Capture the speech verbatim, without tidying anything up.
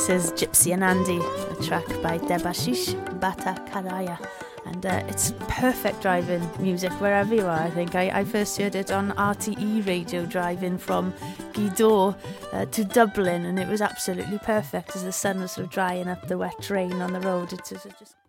This is Gypsy and Andy, a track by Debashish Bhattacharya. And uh, it's perfect driving music wherever you are, I think. I, I first heard it on R T E radio driving from Gweedore uh, to Dublin, and it was absolutely perfect as the sun was sort of drying up the wet rain on the road. It was just